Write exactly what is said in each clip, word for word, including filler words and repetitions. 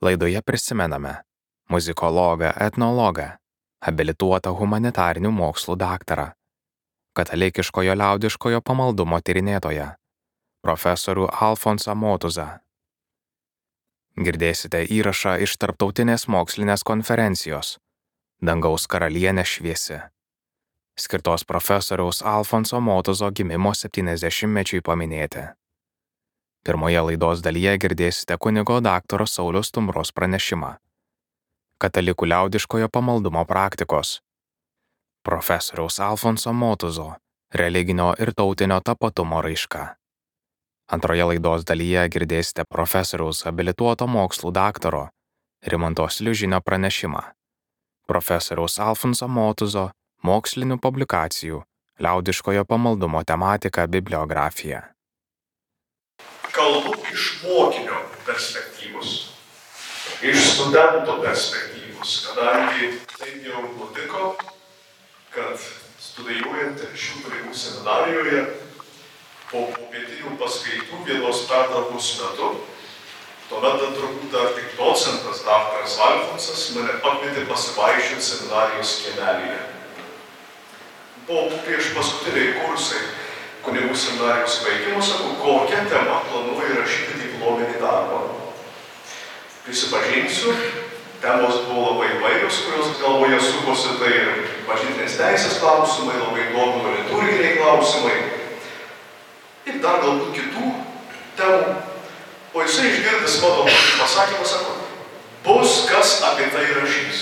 Laidoje prisimename muzikologą, etnologą, habilituotą humanitarinių mokslų daktarą, katalikiškojo liaudiškojo pamaldumo tyrinėtoją, profesorių Alfonsą Motuzą. Girdėsite įrašą iš tarptautinės mokslinės konferencijos Dangaus karalienė šviesi, skirtos profesoriaus Alfonso Motuzo gimimo septyniasdešimtmečiui paminėti. Pirmoje laidos dalyje girdėsite kunigo daktaro Sauliaus Stumbros pranešimą. Katalikų liaudiškojo pamaldumo praktikos. Profesoriaus Alfonso Motuzo religinio ir tautinio tapatumo raiška. Antroje laidos dalyje girdėsite profesoriaus habilituoto mokslų daktaro Rimanto Sliužinio pranešimą. Profesoriaus Alfonso Motuzo mokslinių publikacijų liaudiškojo pamaldumo tematika bibliografija. Kalbu iš mokinio perspektyvos, iš studento perspektyvos, kadangi taip jau nutiko, kad studijuojant šių pareigų seminarijoje po popietinių paskaitų vienos pertraukos metu, tuomet turbūt dar tik docentas daktaras Alfonsas mane pakvietė pasivaikščioti seminarijos kiemelyje. Buvo prieš paskutiniai kursai kunigų seminarijos baigimo, sakau, kokią temą planuoju rašyti diplominį darbą. Prisipažinsiu, temos buvo labai įvairios, kurios galvoje sukosi, tai ir bažnytinės teisės klausimai, labai domino liturginiai klausimai ir dar galbūt kitų temų. O jisai išgirdęs mano pasakymą, sako, bus kas apie tai rašys.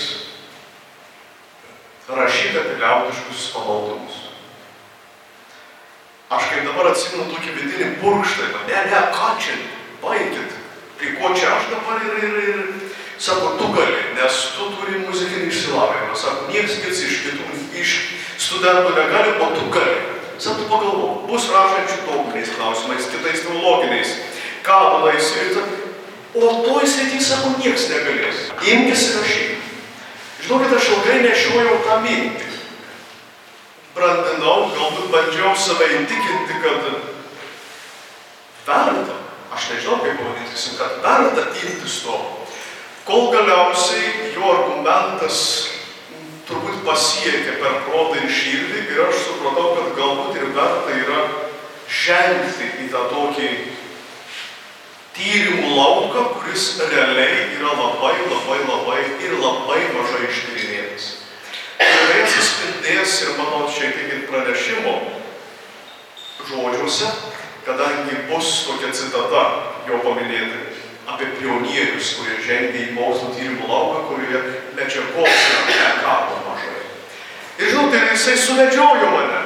Rašyti apie liaudiškus pamaldumus. Aš kaip dabar atsimenu tokį vidinį purkštą, ne, ne, ką čia, baikit, tai ko čia aš dabar ir, ir, ir, sako, tu gali, nes tu turi muzikinį išsilavinimą, sako, nieks kits iš kitų, iš studentų negali, o tu gali. Sako, pagalvok, bus rašančių dogminiais klausimais, kitais teologiniais, kanonais ir ta, o toj srity, sako, nieks negalės. Imkis ir rašyk. Žinokit, aš ilgai nešiojau tą mintį. Brandinau, galbūt bandžiau save įtikinti, kad verta, aš nežinau kaip pavadinti, kad verta imtis to. Kol galiausiai jo argumentas turbūt pasiekė per protą ir širdį ir aš supratau, kad galbūt ir verta yra žengti į tą tokį tyrimų lauką, kuris realiai yra labai, labai, labai ir labai mažai ištyrinėtas. Ir tai atsispindės ir mano šiek tiek ir pranešimo žodžiuose, kadangi bus tokia citata jo paminėta apie pionierius, kurie žengė į mokslo tyrimų lauką, kurie medžiagos yra nekabo mažai. Ir žinote, jisai suvedžiojo mane.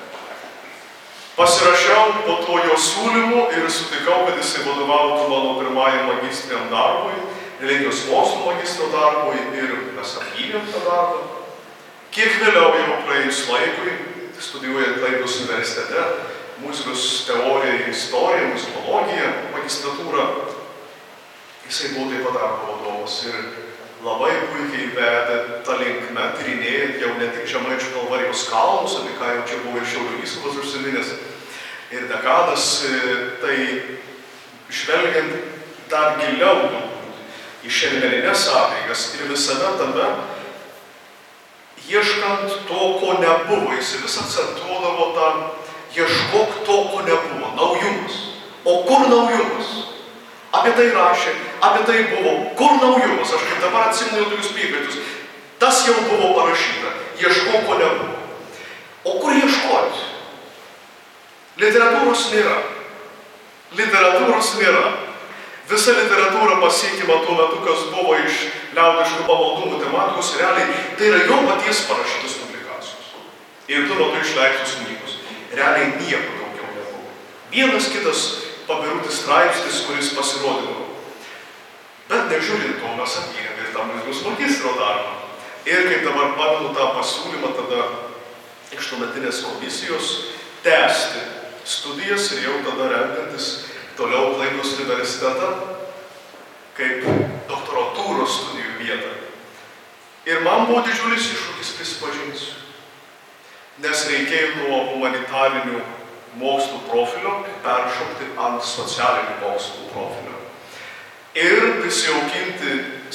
Pasirašiau po to jo siūlymų ir sutikau, kad jisai vadovautų mano pirmajam magistriniam darbui, religijos mokslo magistro darbui ir mes apgynėm tą darbą. Kiek vėliau jau praėjus laikui, studijuojant Klaipėdos universitete, muzikos teoriją ir istoriją, muzikologija, magistratūrą, jisai buvo taip pat darbo vadovas ir labai puikiai vedė tą linkmę, tyrinėjant jau ne tik Žemaičių Kalvarijos kalnus, apie ką jau čia buvo ir Šiaulių vyskupas užsiminęs, ir dekadas, tai žvelgiant dar giliau į šiandieninės apeigas ir visame tame, ieškant to, ko nebuvo, jis vis akcentuodavo tą, ieškok to, ko nebuvo, naujumas. O kur naujumas? Apie tai rašė, apie tai buvo, kur naujumas? Aš kaip dabar atsimenu tokius pykaitus. Tas jau buvo parašyta, ieškok, ko nebuvo. O kur ieškoti? Literatūros nėra. Literatūros nėra. Visa literatūra pasiekima tuo metu, kas buvo iš liaudiškų pamaldumų tematikos, realiai tai yra jo paties parašytos publikacijos. Ir tuo metu išleistos knygos. Realiai nieko daugiau nebuvo. Vienas kitas pabirutis straipsnis, kuris pasirodydavo. Bet nežiūrint to, mes apgynėme ir tą muzikos magistro darbą. Ir kaip dabar pamenu tą pasiūlymą tada iš tuometinės komisijos tęsti studijas ir jau tada renkantis toliau Klaipėdos universitetą kaip doktorantūros studijų vietą. Ir man buvo didžiulis iššūkis, prisipažinsiu, nes reikėjo nuo humanitarinių mokslų profilio peršokti ant socialinių mokslų profilio. Ir prisijaukinti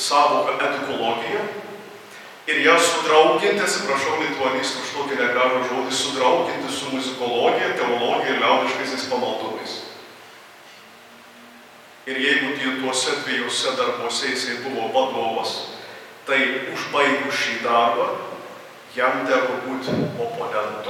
sąvoką edukologija ir ją sudrauginti, atsiprašau, lituanistų už tokį negražų žodį, sudrauginti su muzikologija, teologija ir liaudiškaisiais pamaldumais. Ir jeigu tuose dviejose darbuose jisai buvo vadovas, tai užbaigus šį darbą, jam teko būti oponento.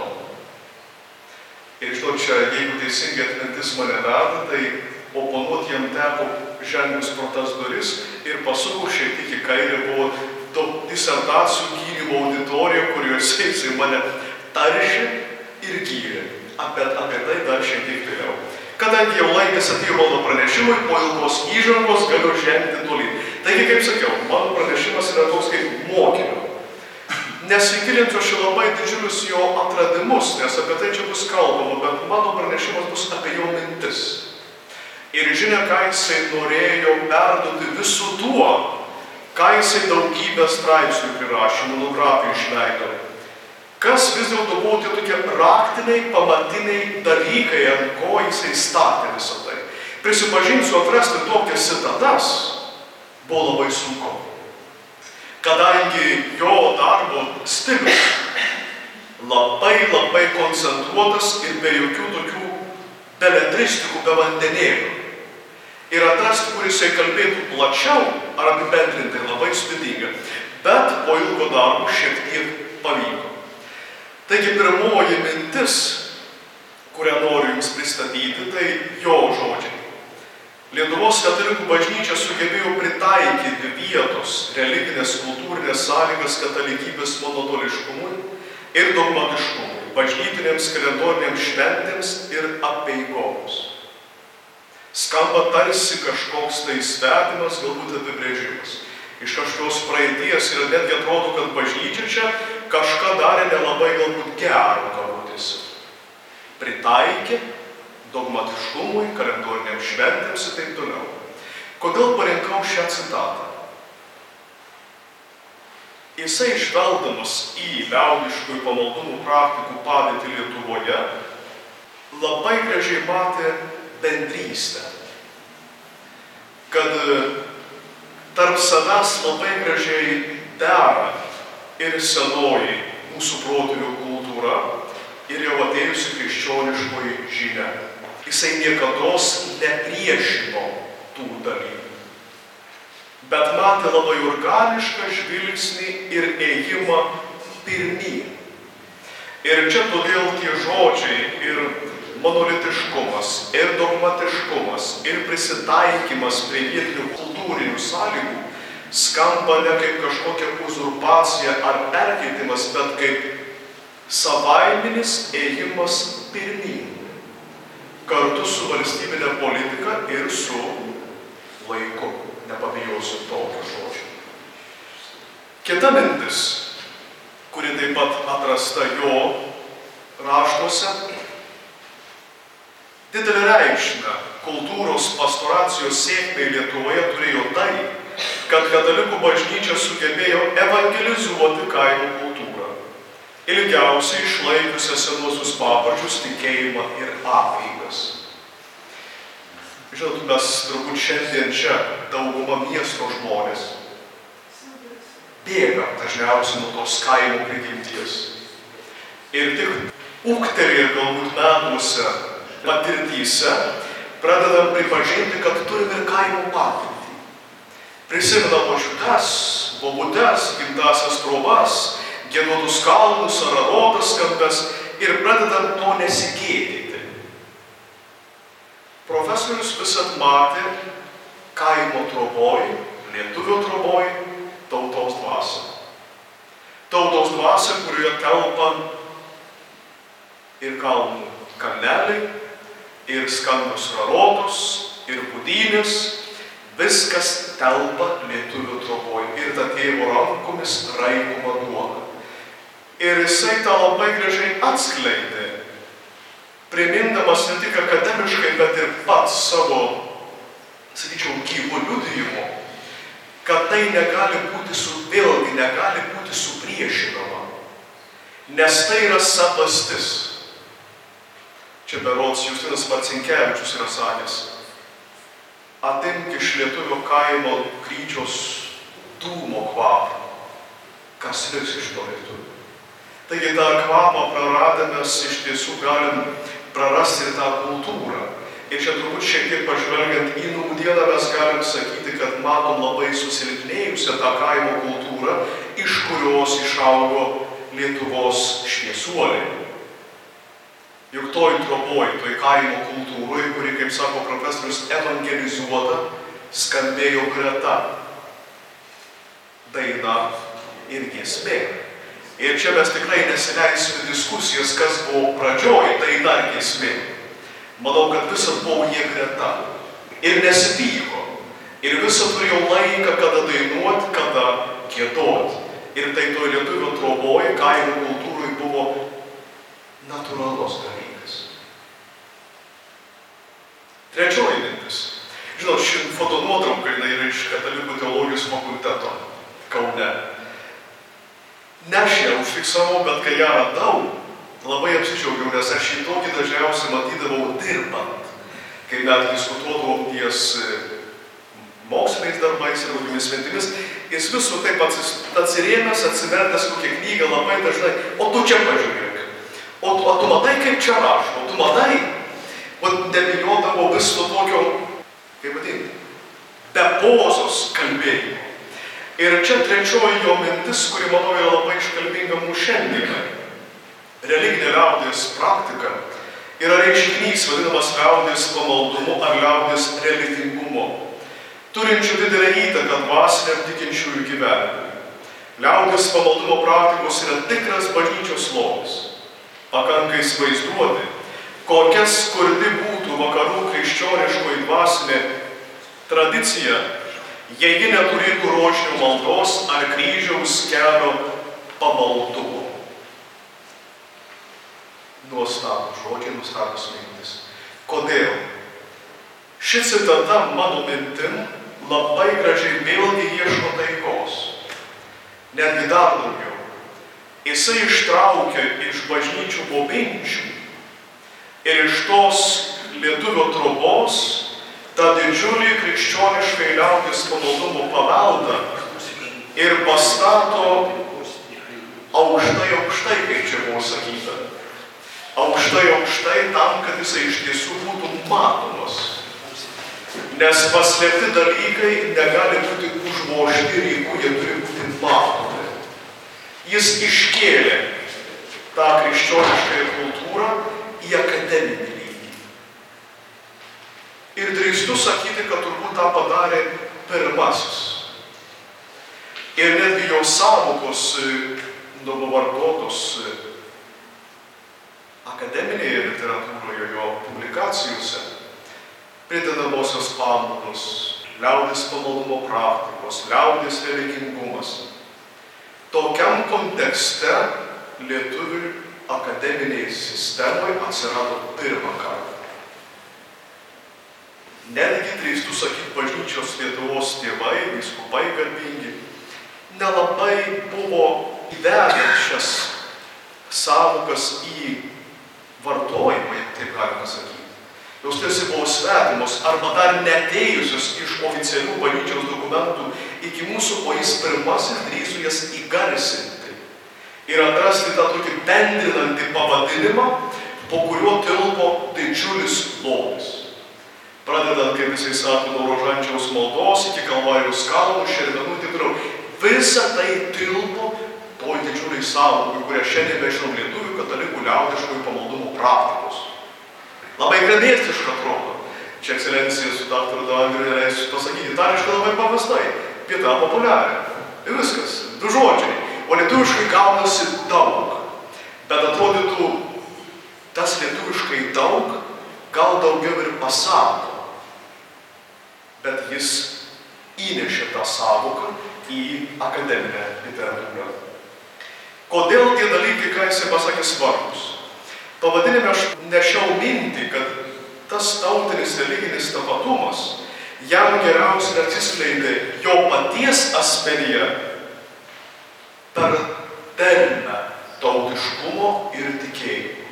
Ir žinot, čia, jeigu teisingai atmintis mane veda, tai oponuoti jam teko žengus pro tas duris ir pasukus šiek tiek į kairę buvo daug disertacijų gynimo auditorija, kuriuose jisai mane taršė ir gyrė. Apie, apie tai dar šiek tiek vėliau. Kadangi jau laikas atėjo mano pranešimui, po ilgos įžangos galiu žengti tolyn. Taigi, kaip sakiau, mano pranešimas yra toks kaip mokinio. Nesigilinsiu aš labai didžiulius jo atradimus, nes apie tai čia bus kalbama, bet mano pranešimas bus apie jo mintis. Ir žinia, ką jisai norėjo perduoti visu tuo, ką jisai daugybę straipsnių prirašė, monografijų išleido. Kas vis dėlto buvo tie tokie raktiniai, pamatiniai dalykai, ant ko jisai statė visą tai. Prisipažinsiu, atrasti tokias citatas buvo labai sunku. Kadangi jo darbo stilius labai labai koncentruotas ir be jokių tokių beletristikų, be vandenėlių. Ir atrasti, kur jisai kalbėtų plačiau ar apibendrintai, labai sudėtinga. Bet po ilgo darbo šiek tiek pavyko. Taigi pirmoji mintis, kurią noriu jums pristatyti, tai jo žodžiai. Lietuvos katalikų bažnyčia sugebėjo pritaikyti vietos religinės kultūrinės sąlygas katalikybės monotoniškumui ir dogmatiškumui, bažnytinėms kalendorinėms šventėms ir apeigoms. Skamba tarsi kažkoks tai svetimas, galbūt apibrėžimas. Iš kažkokios praeities ir netgi atrodo, kad bažnyčia čia kažką darė nelabai galbūt gero kabutėse. Pritaikė dogmatiškumui, kalendoriniams šventėms ir taip toliau. Kodėl parinkau šią citatą? Jisai žvelgdamas į liaudiškųjų pamaldumų praktikų padėtį Lietuvoje labai gražiai matė bendrystę. Kad tarp savęs labai gražiai dera ir senoji mūsų protėvių kultūra ir jau atėjusi krikščioniškoji žinia. Jisai niekados nepriešino tų dalykų, bet matė labai organišką žvilgsnį ir ėjimą pirmyn. Ir čia todėl tie žodžiai ir monolitiškumas, ir dogmatiškumas, ir prisitaikymas prie vietinių kultūrinių sąlygų skamba ne kaip kažkokia uzurpacija ar perkeitimas, bet kaip savaiminis ėjimas pirmyn, kartu su valstybinė politika ir su laiku. Nepabijosiu tokio žodžio. Kita mintis, kuri taip pat atrasta jo raštuose, didelę reikšmę kultūros pastoracijos sėkmei Lietuvoje turėjo tai, kad katalikų bažnyčia sugebėjo evangelizuoti kaimo kultūrą, ilgiausiai išlaikiusią senuosius papročius, tikėjimą ir apeigas. Žinot, mes turbūt šiandien čia dauguma miesto žmonės bėga dažniausiai nuo tos kaimo prigimties. Ir tik ūgtelėję galbūt metuose patirtyse pradedam pripažinti, kad turim ir kaimo patirtį. Prisimenam močiutes, bobutes, gimtasias trobas, giedotus kalnus ar arotas kampes ir pradedam to nesigėdyti. Profesorius visad matė kaimo troboj, lietuvio troboj, tautos dvasią. Tautos dvasią, kurioje telpa ir kalnų kalneliai, ir skambios rarotos, ir budynės, viskas telpa lietuvio troboj ir ta tėvo rankomis raikoma duona. Ir jisai tą labai gražiai atskleidė, primindamas ne tik akademiškai, bet ir pats savo, sakyčiau, gyvų liudijimo, kad tai negali būti su, vėlgi negali būti supriešinama, nes tai yra savastis. Čia berods Justinas Marcinkevičius yra sakęs, atimk iš lietuvio kaimo kryčios dūmo kvapą. Kas liks iš to lietuvio? Taigi tą kvapą praradę mes iš tiesų galim prarasti ir tą kultūrą. Ir čia turbūt šiek tiek pažvelgiant į nūdieną mes galim sakyti, kad matom labai susilpnėjusią tą kaimo kultūrą, iš kurios išaugo Lietuvos šviesuoliai. Juk toj troboj, toj kaimo kultūroj, kuri, kaip sako profesorius, evangelizuota, skambėjo greta daina ir giesmė. Ir čia mes tikrai nesileisime diskusijas, kas buvo pradžioj, daina ir giesmė. Manau, kad visą buvo jie greta. Ir nesipyko. Ir visą turėjo laiką, kada dainuot, kada giedot. Ir tai toj lietuvio troboj, kaimo kultūroj buvo natūralus dalykas. Trečioji mintis. Žinot, ši fotonuotrauka yra iš Katalikų teologijos fakulteto Kaune. Ne aš ją užfiksavau, bet kai ją radau, labai apsidžiaugiau, nes aš šį tokį dažniausiai matydavau dirbant, kai mes diskutuodavom ties moksliniais darbais ir kokiomis mintimis, jis visų taip atsirėmęs, atsivertęs kokią knygą labai dažnai, o tu čia pažiūrėk, o, o tu matai, kaip čia rašo, o tu matai, o nebijodavo viso tokio, kaip vadinti, be pozos kalbėjimo. Ir čia trečioji jo mintis, kuri, manau, yra labai iškalbinga mūsų šiandienai. Religinė liaudies praktika yra reiškinys vadinamas liaudies pamaldumu ar liaudies religingumu, turinčių didelę įtaką dvasiniam tikinčiųjų gyvenimui. Liaudies pamaldumo praktikos yra tikras bažnyčios lobis. Pakanka įsivaizduoti, kokia skurdi būtų vakarų krikščioniškoji dvasinė tradicija, jei ji neturėtų rožinio maldos ar kryžiaus kelio pamaldumo. Nuostabus žodžiai, nuostabus mintis. Kodėl? Ši citata mano mintim labai gražiai vėlgi ieško taikos. Netgi dar daugiau. Jisai ištraukia iš bažnyčių bobinčių ir iš tos lietuvio trobos tą didžiulį krikščioniškai liaudies pamaldumo paveldą ir pastato aukštai, aukštai, kaip čia buvo sakyta. Aukštai, aukštai tam, kad jisai iš tiesų būtų matomas. Nes paslėpti dalykai negali būti užvožti ir jeigu jie turi būti matomi. Jis iškėlė tą krikščioniškąją kultūrą į akademinį lygį. Ir drįstu sakyti, kad turbūt tą padarė pirmasis. Ir netgi jo sąvokos nuvartotos akademinėje literatūroje, jo publikacijose, pridedamosios pamaldos, liaudies pamaldumo praktikos, liaudies religingumas. Tokiam kontekste lietuvių akademiniai sistemai atsirado pirmą kartą. Netgi drįstu sakyti, bažnyčios Lietuvos tėvai, vyskupai garbingi, nelabai buvo įvedę šias sąvokas į vartojimą, taip galima sakyti. Jos tiesiog buvo svetimos arba dar neatėjusios iš oficialių bažnyčios dokumentų iki mūsų, o jis pirmasis drįso jas įgarsinti ir atrasti tą tokį bendrinantį pavadinimą, po kuriuo tilpo didžiulis lobis. Pradedant, kaip jisai sako, nuo Rožančiaus maldos iki Kalvarijos kalnų, Šermenų ir taip toliau. Visa tai tilpo toj didžiuliai sąvokai, kurią šiandien mes žinom lietuvių katalikų liaudiškųjų pamaldumo praktikos. Labai gremėstiška atrodo. Čia ekscelencija su daktaru Davangeriu neleisiu pasakyti itališkai labai paprastai. Pietà populiarė. Ir viskas. Du žodžiai. O lietuviškai gaunasi daug. Bet atrodytų, tas lietuviškai daug gal daugiau ir pasako. Bet jis įnešė tą sąvoką į akademinę literatūrą. Kodėl tie dalykai, ką jisai pasakė, svarbus? Pavadinime aš nešiau mintį, kad tas tautinis religinis tapatumas jam geriausiai atsiskleidė jo paties asmenyje per dermę tautiškumo ir tikėjimo.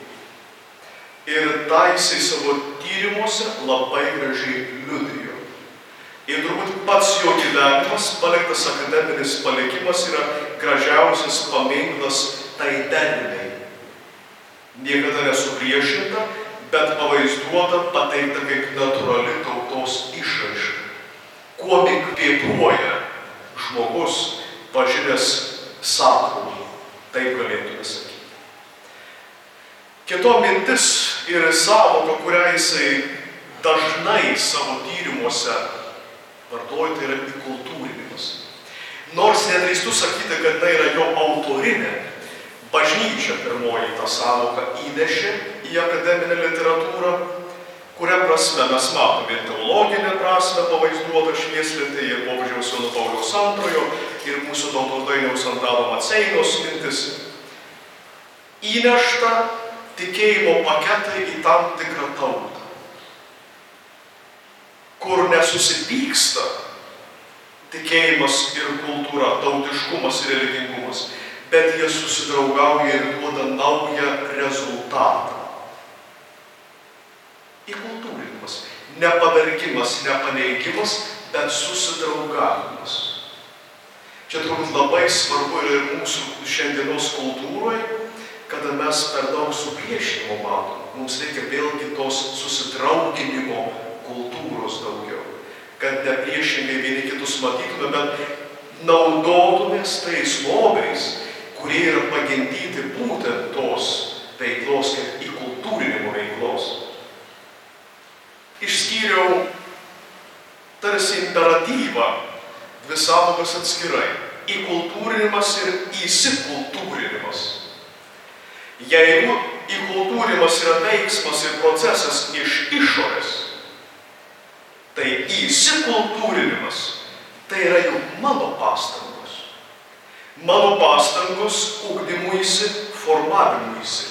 Ir tą jisai savo tyrimuose labai gražiai liudijo. Ir turbūt pats jo gyvenimas, paliktas akademinis palikimas, yra gražiausias paminklas tai dermei. Niekada nesupriešinta, bet pavaizduota, pateikta kaip natūrali tautos išraiška. Kuo kvėpuoja žmogus, pažinęs sakrumą, taip galėtume sakyti. Kito mintis ir sąvoka, kurią jisai dažnai savo tyrimuose vartoja, tai yra įkultūrinimas. Nors nedrįstu sakyti, kad tai yra jo autorinė, bažnyčia pirmoji tą sąvoką įnešė į akademinę literatūrą, kuria prasme mes matome ir teologinę prasme pavaizduotą švieslentėje, ir popiežiaus Jono Pauliaus antrojo, ir mūsų tautos dainiaus Antano Maceinos mintis. Įnešta tikėjimo paketai į tam tikrą tautą, kur nesusipyksta tikėjimas ir kultūra, tautiškumas ir religingumas, bet jie susidraugauja ir duoda naują rezultatą. Įkultūrinimas. Nepavergimas, nepaneigimas, bet susidraugavimas. Čia turbūt labai svarbu yra ir mūsų šiandienos kultūroje, kada mes per daug supriešinimo matom. Mums reikia vėlgi tos susidrauginimo kultūros daugiau. Kad ne priešingai vieni kitus matytume, bet naudotumės tais lobiais, kurie yra pagimdyti būtent tos veiklos, kaip įkultūrinimo veiklos. Išskyriau tarsi imperatyvą, dvi sąvokas atskirai. Įkultūrinimas ir įsikultūrinimas. Jeigu įkultūrinimas yra veiksmas ir procesas iš išorės, tai įsikultūrinimas tai yra jau mano pastangos. Mano pastangos ugdymuisi, formavimuisi.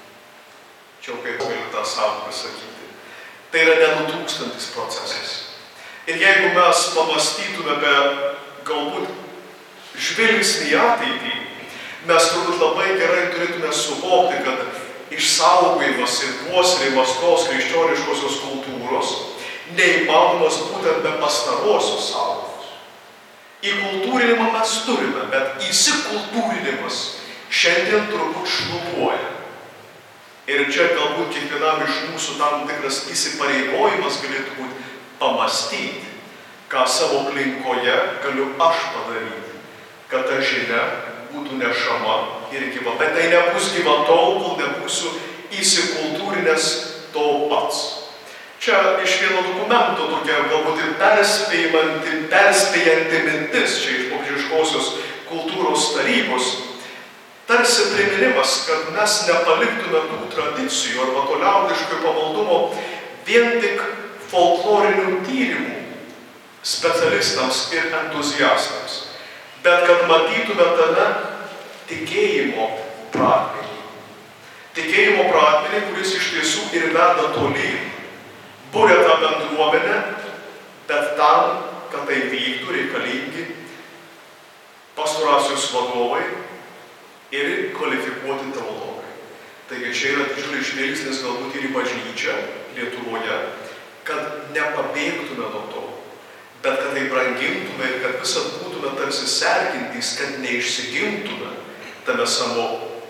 Čia kaip galiu tą sąvoką sakyti. Tai yra nenutrūkstantis procesas. Ir jeigu mes pamastytume apie galbūt žvilgsnį į ateitį, mes turbūt labai gerai turėtume suvokti, kad išsaugojimas ir puoselėjimas tos krikščioniškosios kultūros neįmanomas būtent be pastarosios sąvokos. Įkultūrinimą mes turime, bet įsikultūrinimas šiandien turbūt šlubuoja. Ir čia galbūt kiekvienam iš mūsų tam tikras įsipareigojimas galėtų būti pamastyti, ką savo aplinkoje galiu aš padaryti, kad ta žinia būtų nešama ir gyva. Bet tai nebus gyva tol, kol nebūsiu įsikultūrinęs to pats. Čia iš vieno dokumento tokia galbūt ir perspėjanti, perspėjanti mintis, čia iš popiežiškosios kultūros tarybos, tarsi priminimas, kad mes nepaliktume tų tradicijų arba to liaudiškojo pamaldumo vien tik folklorinių tyrimų specialistams ir entuziastams, bet kad matytume tame tikėjimo pradmenį. Tikėjimo pradmenį, kuris iš tiesų ir veda tolyn. Būrė tą bendruomenę, bet tam, kad tai vyktų, reikalingi pastoracijos vadovai ir kvalifikuoti teologai. Taigi čia yra didžiulis žvilgsnis galbūt ir į bažnyčią Lietuvoje, kad nepabėgtume nuo to, bet kad tai brangintume ir kad visat būtume tarsi sergintys, kad neišsigimtume tame savo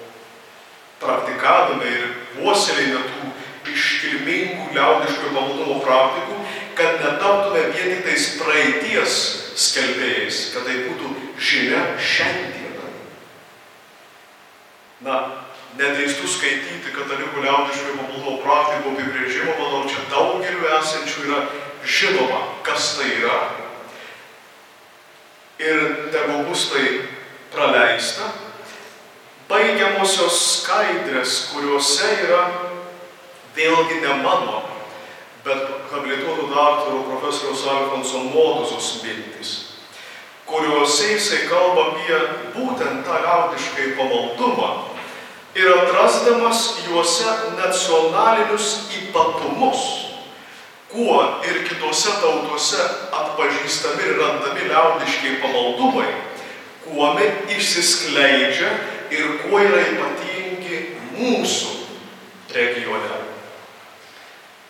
praktikavime ir puoselėjime tų iškilmingų liaudiškojo pamaldumo praktikų, kad netaptume vien tik tais praeities skelbėjais, kad tai būtų žinia šiandieną. Na, nedrįstu skaityti katalikų liaudiškojo pamaldumo praktikų apibrėžimo, manau, čia daugeliu esančių yra žinoma, kas tai yra. Ir tegu bus tai praleista. Baigiamosios skaidrės, kuriuose yra vėlgi ne mano, bet habilituoto daktaro profesoriaus Alfonso Motuzos mintys, kuriuose jisai kalba apie būtent tą liaudiškai pamaldumą ir atrasdamas juose nacionalinius ypatumus, kuo ir kitose tautose atpažįstami ir randami liaudiškai pamaldumai, kuo išsiskleidžia ir kuo yra ypatingi mūsų regione.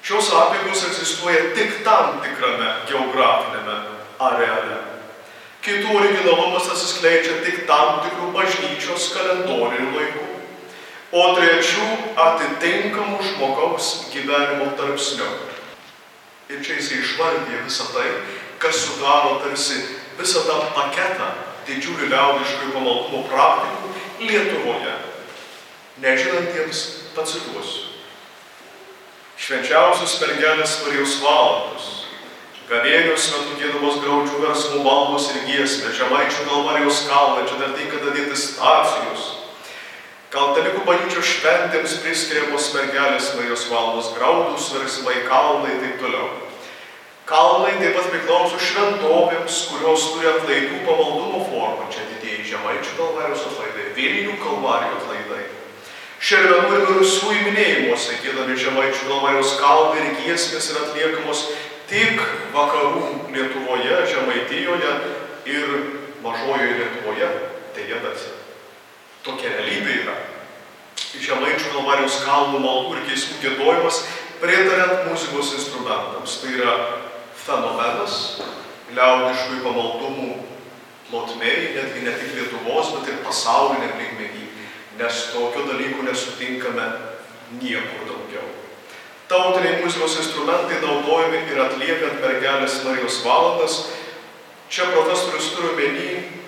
Šios apeigos egzistuoja tik tam tikrame geografinėme areale. Kitų originalumas atsiskleidžia tik tam tikrų bažnyčios kalendorinių laikų, o trečių atitinkamų žmogaus gyvenimo tarpsnių. Ir čia jis išvardė visą tai, kas sudaro tarsi visą tą paketą didžiulių liaudiškųjų pamaldumo praktikų Lietuvoje. Nežinantiems pacituosiu. Švenčiausios mergelės Marijos valandos, gavėnios metu giedamos graudžių versmų maldos ir giesmės, Žemaičių Kalvarijos kalną, čia dar tinka dadėti stacijos. Katalikų bažnyčios šventėms priskiriamos mergelės Marijos valandos graudūs versmai, kalnai ir taip toliau. Kalnai taip pat priklauso šventovėms, kurios turi atlaidų pamaldumo formą. Čia didieji Žemaičių Kalvarijos atlaidai, Vilnių Kalvarijos atlaidai. Šervenų ir mirusiųjų minėjimuose giedami Žemaičių Kalvarijos kalnai ir giesmės yra atliekamos tik vakarų Lietuvoje, Žemaitijoje ir mažojoje Lietuvoje. Deja, bet tokia realybė yra. Žemaičių Kalvarijos kalnų maldų ir giesmių giedojimas pritariant muzikos instrumentams. Tai yra fenomenas liaudiškųjų pamaldumų plotmėj, netgi ne tik Lietuvos, bet ir pasauliniam lygmeny. Nes tokių dalykų nesutinkame niekur daugiau. Tautiniai muzikos instrumentai naudojami ir atliekant mergelės Marijos valandas. Čia profesorius turi omeny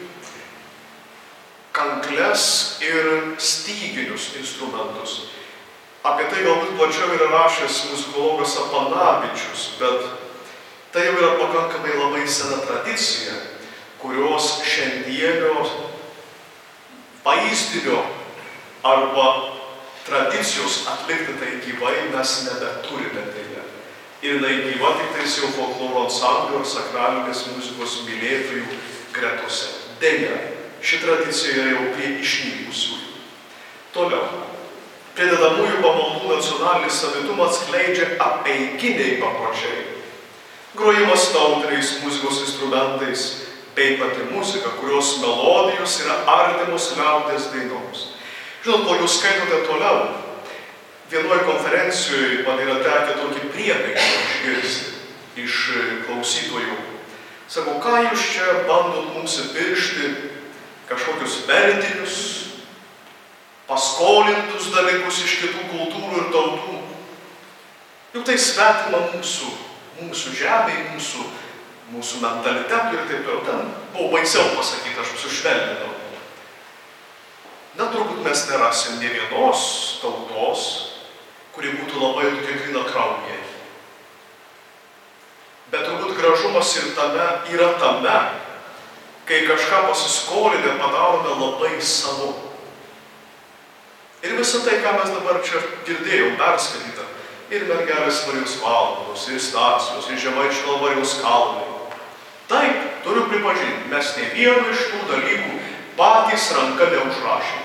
kankles ir styginius instrumentus. Apie tai galbūt plačiau yra rašęs muzikologas Apanavičius, bet tai jau yra pakankamai labai sena tradicija, kurios šiandienio vaizdinio arba tradicijos atlikti tai gyvai mes nebeturime dėja. Ir jinai gyva tik tais jau folkloro ansamblio ir sakralinės muzikos mylėtojų gretose. Dėja, ši tradicija yra jau prie išnykusiųjų. Toliau. Pridedamųjų pamaldų nacionalinį savitumą atskleidžia apeiginiai papročiai. Grojimas tautiniais muzikos instrumentais bei pati muzika, kurios melodijos yra artimos liaudies dainoms. Žinot, kol jūs skaitote toliau, vienoje konferencijoje man yra tekę tokį priekaištą išgirsti iš klausytojų. Sako, ką jūs čia bandot mums įpiršti kažkokius vertinius, paskolintus dalykus iš kitų kultūrų ir tautų. Juk tai svetima mūsų, mūsų žemė, mūsų, mūsų mentalitetų ir taip toliau. Ten buvo baisiau pasakyti, aš sušvelninau. Na, turbūt mes nerasim nė vienos tautos, kuri būtų labai tokia gryna kraujė. Bet turbūt gražumas ir tame yra tame, kai kažką pasiskolinę padarome labai savo. Ir visą tai, ką mes dabar čia girdėjom, perskaityta, ir mergelės Marijos valandos, ir stacijos, ir Žemaičių Kalvarijos kalnai. Taip, turiu pripažinti, mes ne vieno iš tų dalykų patys ranka neužrašėme.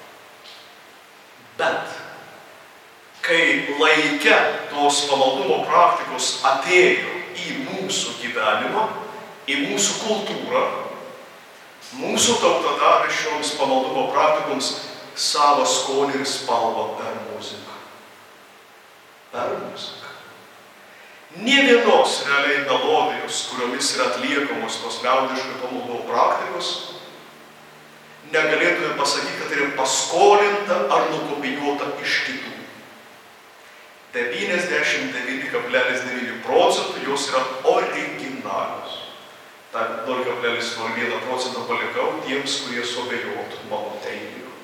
Bet, kai laike tos pamaldumo praktikos atėjo į mūsų gyvenimą, į mūsų kultūrą, mūsų tauta davė šioms pamaldumo praktikoms savo skonį ir spalvą per muziką. Per muziką. Nė vienos realiai melodijos, kuriomis yra atliekamos tos liaudiškų pamaldumo praktikos, negalėtume pasakyti, kad yra paskolinta ar nukopijuota iš kitų. devyniasdešimt devyni kablelis devyni procentų jos yra originalios. Ta nulį kablelis nulį vieną procentą palikau tiems, kurie suabejotų mano teiginiu.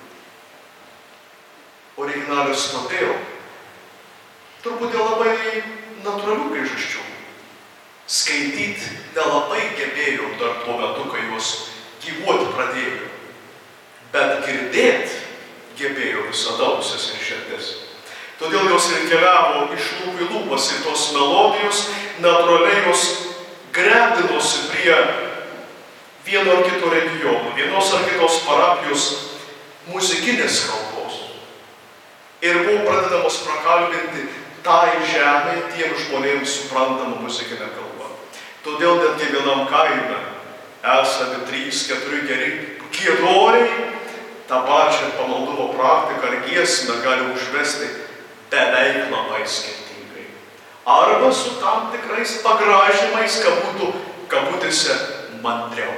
Originalios kodėl? Turbūt dėl labai natūralių priežasčių. Skaityti nelabai gebėjau dar tuo metu, kai jos gyvuoti pradėjo. Bet girdėt gebėjo visada ausis ir širdis. Todėl jos ir keliavo iš lūpų į lūpas ir tos melodijos natūraliai jos gretinosi prie vieno ar kito regiono, vienos ar kitos parapijos muzikinės kalbos. Ir buvo pradedamos prakalbinti tai žemė tiem žmonėms suprantamą muzikinę kalbą. Todėl netgi vienam kaime esami trys, keturi geri giedoriai tą pačią pamaldumo praktiką ar giesmę gali užvesti beveik labai skirtingai. arba su tam tikrais pagražymais, kad būtų kabutėse mandriau.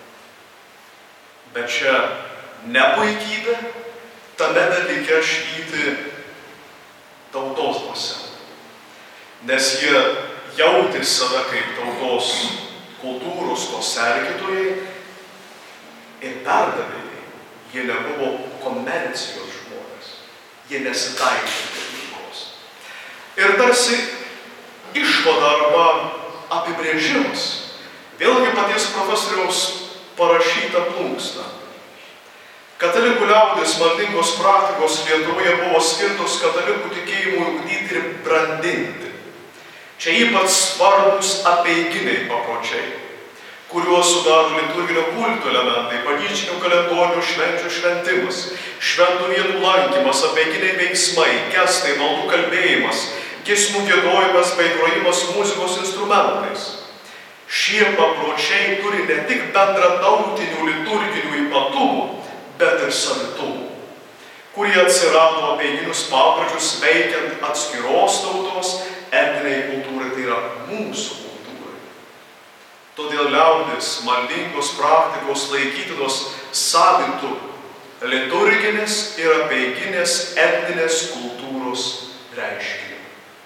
Bet čia ne puikybė, tame dalyke švyti tautos dvasia. Nes jie jautė save kaip tautos kultūros to sergėtojai ir perdavėjai. Jie nebuvo komercijos žmonės. Jie nesitaikė dalykus. Ir tarsi išvada arba apibrėžimas, vėlgi paties profesoriaus parašyta plunksna. Katalikų liaudės maldingos praktikos Lietuvoje buvo skirtos katalikų tikėjimui ugdyti ir brandinti. Čia ypač svarbus apeiginiai papročiai, kuriuos sudaro liturginio kulto elementai, bažnytinių kalendorinių švenčių šventimas, šventų vietų lankymas, apeiginiai veiksmai, gestai, maldų kalbėjimas, giesmių giedojimas bei grojimas muzikos instrumentais. Šie papročiai turi ne tik bendratautinių liturginių ypatumų, bet ir savitumų, kurie atsirado apeiginius papročius veikiant atskiros tautos etniniai kultūrai, tai yra mūsų kultūrai. Todėl liaudės maldingos praktikos laikytinos savitų liturginės ir apeiginės etninės kultūros reiškiniu.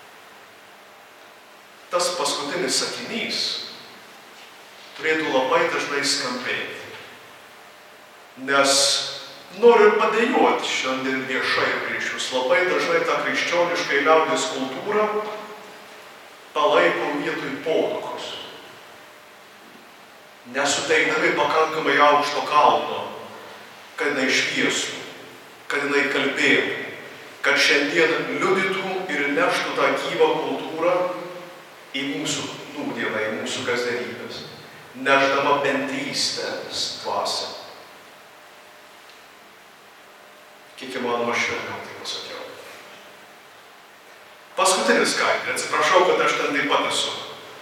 Tas paskutinis sakinys turėtų labai dažnai skambėti, nes noriu padėjuoti šiandien viešai prieš jūs. Labai dažnai tą krikščioniškai liaudės kultūrą palaiko vietoj podukos, nesuteikdami pakankamai aukšto kalno, kad jinai šviestų, kad jinai kalbėtų, kad šiandien liudytų ir neštų tą gyvą kultūrą į mūsų nūdieną, į mūsų kasdienybės, nešdama bendrystės dvasią. Kiek įmanoma švelniau tai pasakiau. Paskutinis skaidrė, atsiprašau, kad aš ten taip pat esu.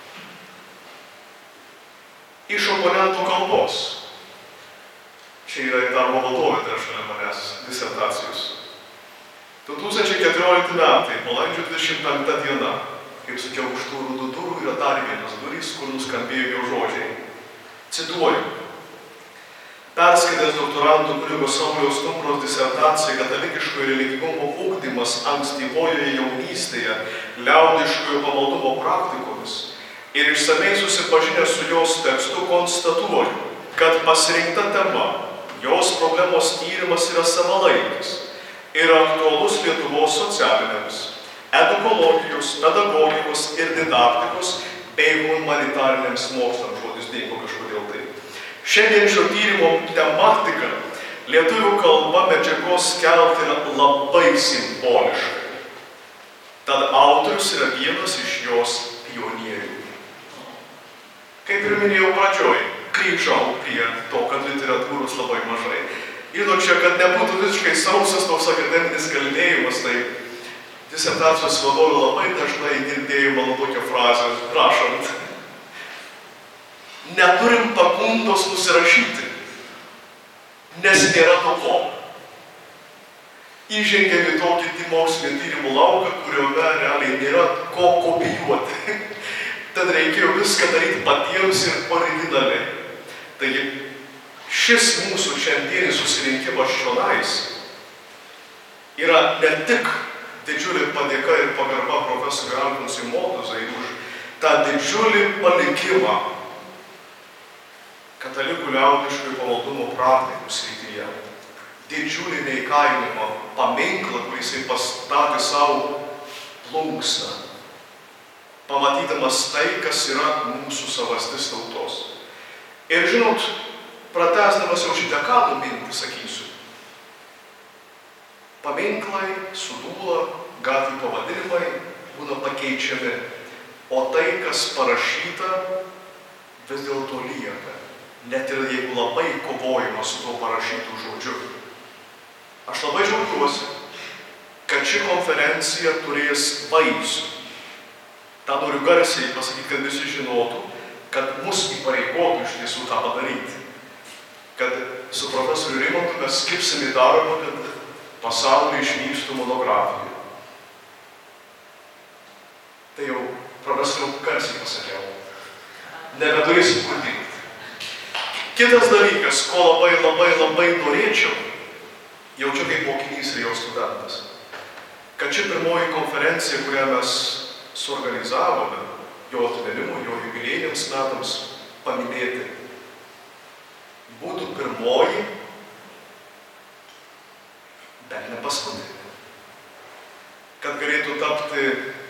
Iš oponentų kalbos. Čia yra ir darbo vadovė, tai šalia manęs disertacijos. du tūkstančiai keturiolikti metai, balandžio dvidešimt penkta diena. Kaip sakiau, už tų rudų durų yra dar vienas durys, kur nuskambėjo jo žodžiai. Cituoju. Perskaitęs doktorantų kunigo Sauliaus Stumbros disertaciją Katalikiškojo religingumo ugdymas ankstyvojoje jaunystėje liaudiškojo pamaldumo praktikomis ir išsamei susipažinęs su jos tekstu konstatuoju, kad pasirinkta tema, jos problemos tyrimas yra savalaikis ir aktualus Lietuvos socialinėms, edukologijos, pedagogikos ir didaktikos bei humanitariniams mokslams, žodis dingo kažkodėl tai. Šiandien šio tyrimo tematika lietuvių kalba medžiagos skelbti yra labai simboliška. Tad autorius yra vienas iš jos pionierių. Kaip ir minėjau pradžioj, grįžau prie to, kad literatūros labai mažai. Ir nu čia, kad nebūtų visiškai sausas toks akademinis kalbėjimas, tai disertacijos vadovė labai dažnai girdėjau mano tokią frazę, rašant. Neturim pagundos nusirašyti, nes nėra to ko. Įžengėm į tokį mokslinį tyrimų lauką, kuriuome realiai nėra ko kopijuoti. Tad reikėjo viską daryti patiems ir originaliai. Taigi, šis mūsų šiandienis susirinkimas čionais yra ne tik didžiulė padėka ir pagarba profesoriui Alfonsui Motuzai už tą didžiulį palikimą katalikų liaudiškųjų pamaldumo praktikų srityje. Didžiulį neįkainojimą paminklą, kurį jisai pastatė savo plunksną, pamatydamas tai, kas yra mūsų savastis tautos. Ir žinot, pratęsdamas jau šitą kalų mintį, sakysiu, paminklai, sudūla, gatvių pavadinimai būna pakeičiami, o tai, kas parašyta, vis dėlto lieka. Net ir jeigu labai kovojama su tuo parašytų žodžiu. Aš labai džiaugiuosi, kad ši konferencija turės vaisių. tą noriu garsiai pasakyti, kad visi žinotų, kad mus įpareigotų iš tiesų tą padaryti. Kad su profesoriu Rimantu mes skirsim į darbą, kad pasaulyje išvystų monografiją. Tai jau profesoriau garsiai pasakiau. Nebeturėsiu kur dirbti. Kitas dalykas, ko labai labai labai norėčiau, jaučiu kaip mokinys ir jo studentas, kad ši pirmoji konferencija, kurią mes suorganizavome, jo atminimo, jo jubiliejiniams metams paminėti, būtų pirmoji, bet ne paskutinė. Kad galėtų tapti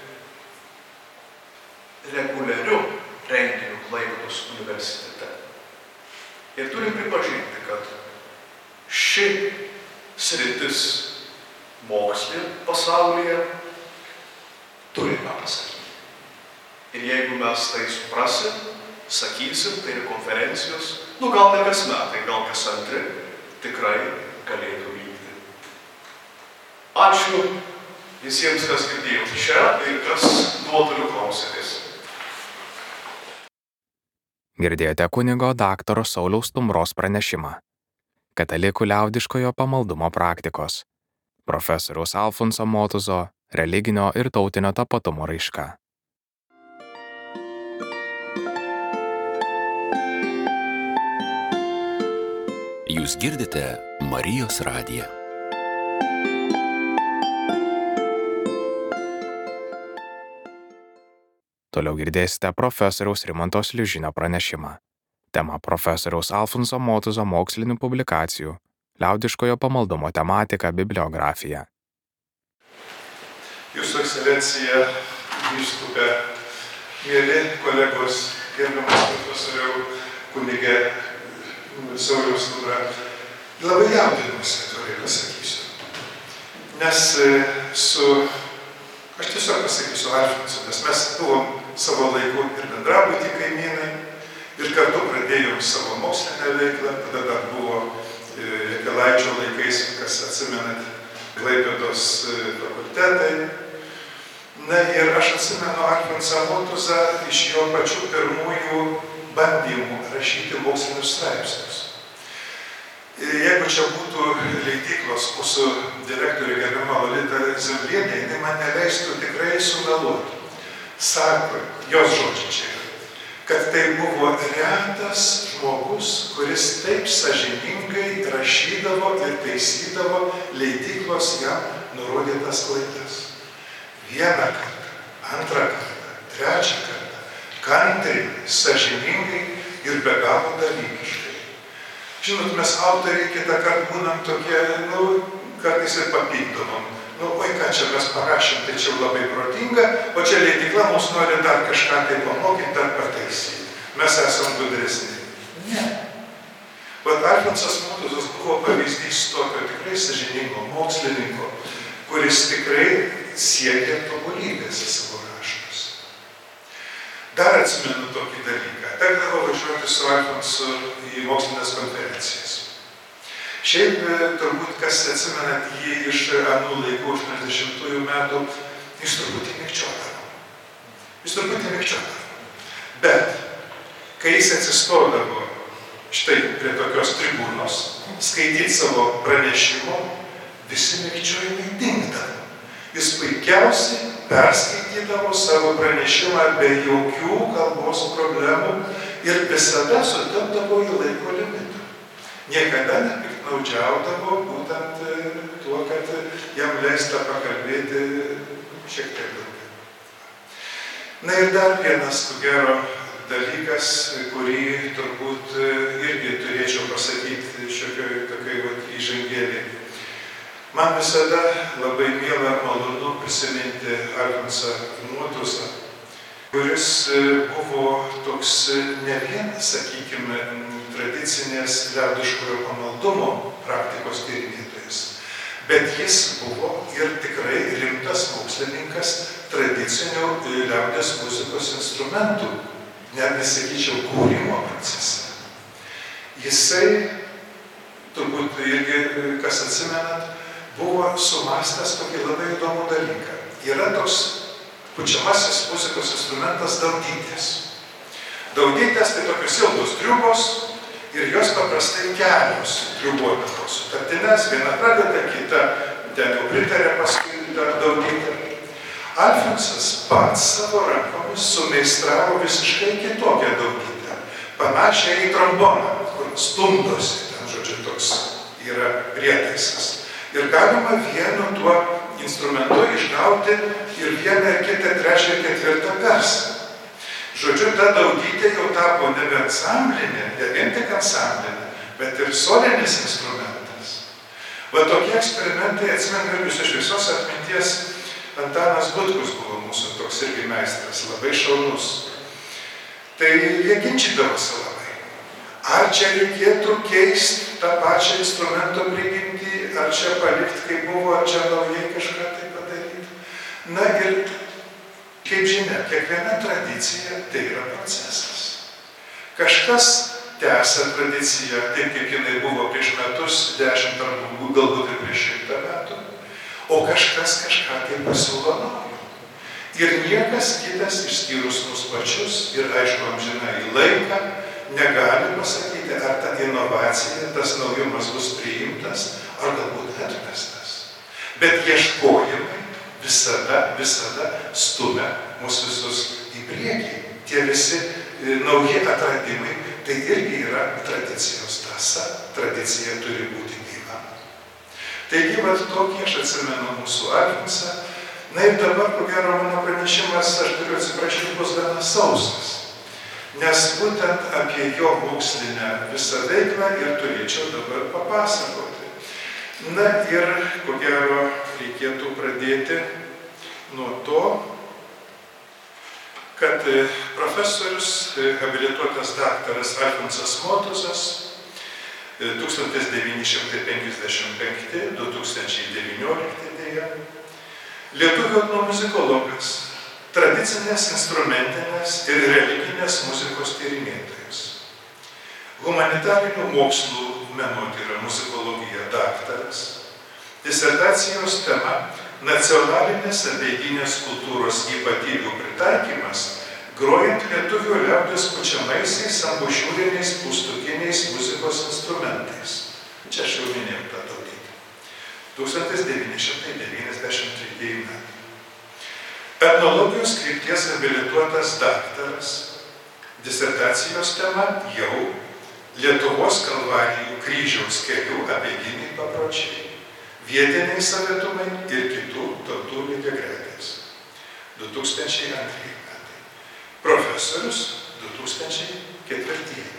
reguliariu renginiu Klaipėdos universitete. Ir turim pripažinti, kad ši sritis moksle pasaulyje turi ką pasakyti. Ir jeigu mes tai suprasim, sakysim, tai ir konferencijos, nu gal ne kas metai, gal kas antri, tikrai galėtų vykti. Ačiū visiems, kas girdėjo čia ir kas nuotoliu klausėtės. Girdėjote kunigo daktaro Sauliaus Stumbros pranešimą. Katalikų liaudiškojo pamaldumo praktikos. Profesoriaus Alfonso Motuzo religinio ir tautinio tapatumo raiška. Jūs girdite Marijos radiją. Toliau girdėsite profesoriaus Rimanto Sliužinio pranešimą. Tema profesoriaus Alfonso Motuzo mokslinių publikacijų, liaudiškojo pamaldumo tematika bibliografija. Jūsų ekscelencija, vyskupe, mieli kolegos, gerbiamas profesoriau, kunige Sauliaus Stumbra, labai jaudinuosi, atvirai pasakysiu. Nes su, aš tiesiog pasakysiu Alfonsu, nes mes buvom savo laiku ir bendrabuty kaimynai, ir kartu pradėjom savo mokslinę veiklą, tada dar buvo Jakelaičio laikais, kas atsimenat, Klaipėdos fakultetai. Na ir aš atsimenu Alfonsą Motuzą iš jo pačių pirmųjų bandymų rašyti mokslinius straipsnius. Jeigu čia būtų leidyklos mūsų direktorė gerbiama Lolita Zemblienė, jinai man neleistų tikrai sumeluoti. Sako, jos žodžiai čia yra, kad tai buvo retas žmogus, kuris taip sąžiningai rašydavo ir taisydavo leidyklos jam nurodytas klaidas. Vieną kartą, antrą kartą, trečią kartą, kantriai, sąžiningai ir be galo dalykiškai. Žinot, mes autoriai kitą kartą būnam tokie, nu, kartais ir papykdomam. Nu, oi, ką čia mes parašėm, tai čia labai protinga, o čia leidykla mums nori dar kažką tai pamokyti, dar pataisyti. Mes esam gudresni. Ne. Vat Alfonsas Motuzas buvo pavyzdys tokio tikrai sąžiningo mokslininko, kuris tikrai siekė tobulybės į savo raštus. Dar atsimenu tokį dalyką. Tekdavo važiuoti su Alfonsu į mokslinės konferencijas. Šiaip turbūt, kas atsimenat jį iš anų laikų aštuoniasdešimtųjų metų, jis turbūt įmikčiodavo. Jis turbūt įmikčiodavo. Bet, kai jis atsistodavo štai prie tokios tribūnos, skaityti savo pranešimo, visi mikčiojimai dingdavo. Jis puikiausiai perskaitydavo savo pranešimą be jokių kalbos problemų ir visada sutilpdavo į laiko limitą. Niekada nepiktnaudžiaudavo būtent tuo, kad jam leista pakalbėti šiek tiek daugiau. Na ir dar vienas, ko gero, dalykas, kurį turbūt irgi turėčiau pasakyti šiokioj tokioj įžangėlį. Man visada labai miela malonu prisiminti Alfonsą Motuzą, kuris buvo toks ne vien, sakykime, tradicinės liaudiškojo pamaldumo praktikos tyrinėtojas, bet jis buvo ir tikrai rimtas mokslininkas tradicinių liaudės muzikos instrumentų, net nesakyčiau, kūrimo procese. Jisai, turbūt irgi, kas atsimenat, buvo sumastęs tokį labai įdomų dalyką. Yra toks pučiamasis muzikos instrumentas daudytės. Daudytės tai tokios ilgos triubos ir jos paprastai kelios triubuodamos sutartines, viena pradeda, kita ten jau pritarė paskui daudytę. Alfonsas pats savo rankomis sumeistravo visiškai kitokią daugytę, panašią į tromboną, kur stumdosi, ten, žodžiu, toks yra prietaisas. Ir galima vienu tuo instrumentu išgauti ir vieną, ir kitą, trečią, ir ketvirtą garsą. Žodžiu, ta daugytė jau tapo nebe ansamblinė, ne vien tik ansamblinė, bet ir solinis instrumentas. Va tokie eksperimentai, atsimenu, jūs iš visos atminties, Antanas Butkus buvo mūsų toks irgi meistras, labai šaunus. Tai jie ginčydavosi labai. Ar čia reikėtų keisti tą pačią instrumento prigimtį, ar čia palikti, kaip buvo, ar čia naujai kažką tai padaryti. Na ir, kaip žinia, kiekviena tradicija tai yra procesas. Kažkas tęsia tradiciją, taip kaip jinai buvo prieš metus, dešimt ar galbūt ir prieš šimtą metų, o kažkas kažką tai pasiūlo naujo. Ir niekas kitas išskyrus mus pačius ir aišku amžinai į laiką negali pasakyti, ar ta inovacija, tas naujumas bus priimtas, ar galbūt atmestas. Bet ieškojimai visada, visada stumia mus visus į priekį. Tie visi nauji atradimai, tai irgi yra tradicijos tąsa, tradicija turi būti gyva. Taigi, vat tokį aš atsimenu mūsų Alfonsą. Na ir dabar, ko gero, mano pranešimas, aš turiu atsiprašyti, bus gana sausas. Nes būtent apie jo mokslinę visą veiklą ir turėčiau dabar papasakoti. Na ir, ko gero, reikėtų pradėti nuo to, kad profesorius, habilituotas daktaras Alfonsas Motuzas tūkstantis devyni šimtai penkiasdešimt penkti - du tūkstančiai devyniolikti dėja, lietuvių etnomuzikologas, tradicinės instrumentinės ir religinės muzikos tyrinėtojas, humanitarinių mokslų menotyra muzikologija daktaras, disertacijos tema nacionalinės apeiginės kultūros ypatybių pritaikymas, grojant lietuvių liaudies pučiamaisiais ambušiūriniais pustukiniais muzikos instrumentais. Čia aš jau minėjau tą daugytę. tūkstantis devyni šimtai devyniasdešimt tretieji metai. Etnologijos krypties habilituotas daktaras, disertacijos tema jau Lietuvos kalvarijų kryžiaus kelių apeiginiai papročiai, vietiniai savitumai ir kitų tautų lygiagretės. du tūkstančiai antrieji metai. Profesorius du tūkstančiai ketvirtieji.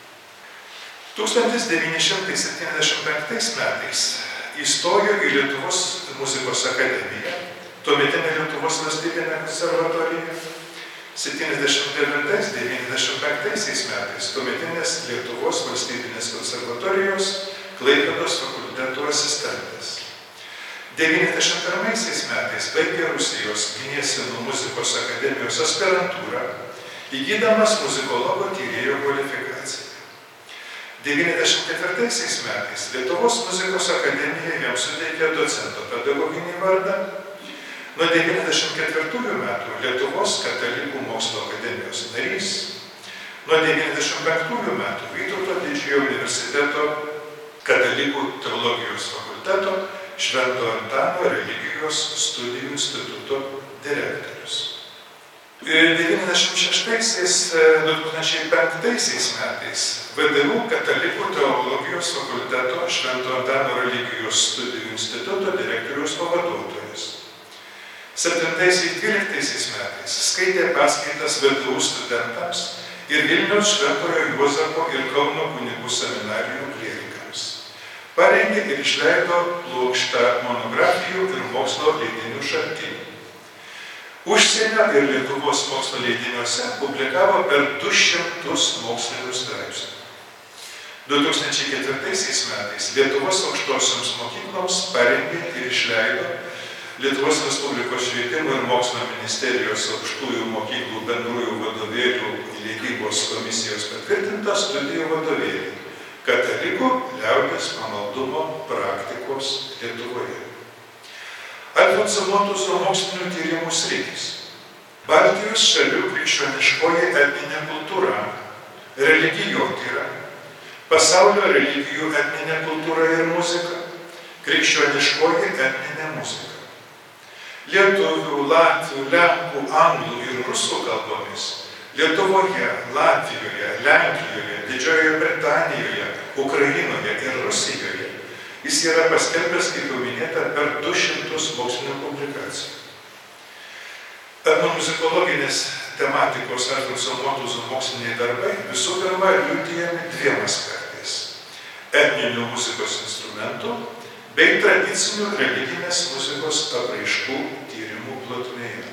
tūkstantis devyni šimtai septyniasdešimt penktais metais įstojo į Lietuvos muzikos akademiją, tuometinė Lietuvos valstybinė konservatorija. septyniasdešimt devintais devyniasdešimt penktaisiais metais tuometinės Lietuvos valstybinės konservatorijos Klaipėdos fakulteto asistentas. devyniasdešimt pirmaisiais metais baigė Rusijos Gniesinų muzikos akademijos aspirantūrą, įgydamas muzikologo tyrėjo kvalifikaciją. devyniasdešimt ketvirtaisiais metais Lietuvos muzikos akademija jam suteikė docento pedagoginį vardą. Nuo devyniasdešimt ketvirtųjų metų Lietuvos katalikų mokslo akademijos narys. Nuo devyniasdešimt penktųjų metų Vytauto Didžiojo universiteto katalikų teologijos fakulteto Švento Antano religijos studijų instituto direktorius. devyniasdešimt šeštaisiais du tūkstančiai penktaisiais metais V D U katalikų teologijos fakulteto Švento Antano religijos studijų instituto direktoriaus pavaduotojas. septintaisiais dvyliktaisiais metais skaitė paskaitas V D U studentams ir Vilniaus Šventojo Juozapo ir Kauno kunigų seminarijų klierikams. Parengė ir išleido plokštą monografijų ir mokslo leidinių šaltinių. Užsienio ir Lietuvos mokslo leidiniuose publikavo per du šimtus mokslinių straipsnių. du tūkstančiai ketvirtaisiais metais Lietuvos aukštosioms mokykloms parengė ir išleido Lietuvos Respublikos švietimo ir mokslo ministerijos aukštųjų mokyklų bendrųjų vadovėlių leidybos komisijos patvirtintą studijų vadovėlį Katalikų liaudies pamaldumo praktikos Lietuvoje. Alfonso Motuzo mokslinių tyrimų sritys: Baltijos šalių krikščioniškoji etninė kultūra, religijotyra, pasaulio religijų etninė kultūra ir muzika, krikščioniškoji etninė muzika. lietuvių, latvių, lenkų, anglų ir rusų kalbomis Lietuvoje, Latvijoje, Lenkijoje, Didžiojoje Britanijoje, Ukrainoje ir Rusijoje jis yra paskelbęs, kaip jau minėta, per du šimtus mokslinių publikacijų. Etnomuzikologinės tematikos Alfonso Motuzo moksliniai darbai visų pirma liudijami dviem aspektais – etninių muzikos instrumentų bei tradicinių religinės muzikos apraiškų tyrimų plotmėje.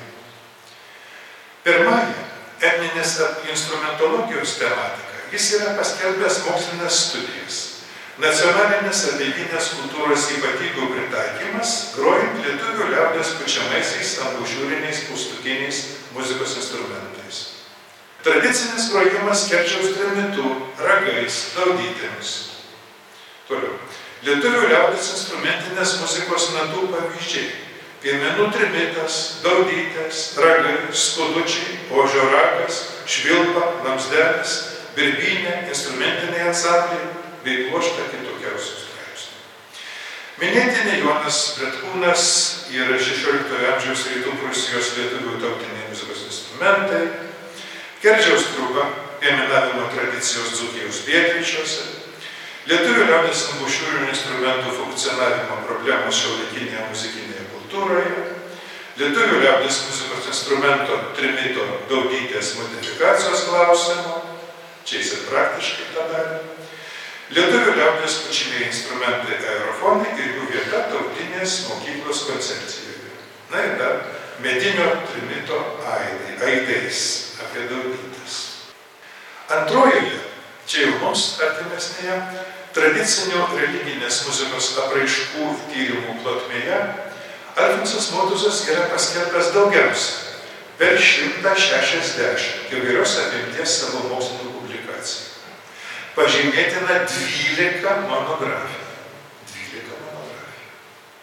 Pirmąjį, etninės instrumentologijos tematika, jis yra paskelbęs mokslinės studijas, nacionalinės abejinės kultūros ypatybių pritaikymas, grojant lietuvių liaudies pučiamaisiais ambužiūriniais paustukiniais muzikos instrumentais. Tradicinis grojimas Kerčiaus trimitu, ragais, daudytėmis. Toliau. Lietuvių liaudies instrumentinės muzikos natų pavyzdžiai. Piemenų trimitas, daudytės, ragai, skudučiai, ožio ragas, švilpa, lamsdelis, birbynė, instrumentiniai ansambliai bei pluoštą kitokiausių straipsnių. Minėtini Jonas Bretkūnas yra šešioliktojo amžiaus rytų Prūsijos lietuvių tautiniai muzikos instrumentai, Kerčiaus trūba, piemenavimo tradicijos Dzūkijos pietryčiuose, lietuvių liaudies ambušiūrinių instrumentų funkcionavimo problemos šiuolaikinėje muzikinėje kultūroje, lietuvių liaudies muzikos instrumento trimito daudytės modifikacijos klausimo, čia jis ir praktiškai tą darė, lietuvių liaudies pučiamieji instrumentai aerofonai ir jų vieta tautinės mokyklos koncepcijoje. Na ir dar medinio trimito aidai, aidais apie daudytes. Antrojoje, čia jau mums artimesnėje, tradicinių religinės muzikos apraiškų tyrimų plotmėje Alfonsas Motuzas yra paskelbęs daugiausia, per šimtą šešiasdešimt įvairios apimties savo mokslinių publikacijų. Pažymėtina dvylika monografijų. dvylika monografijų.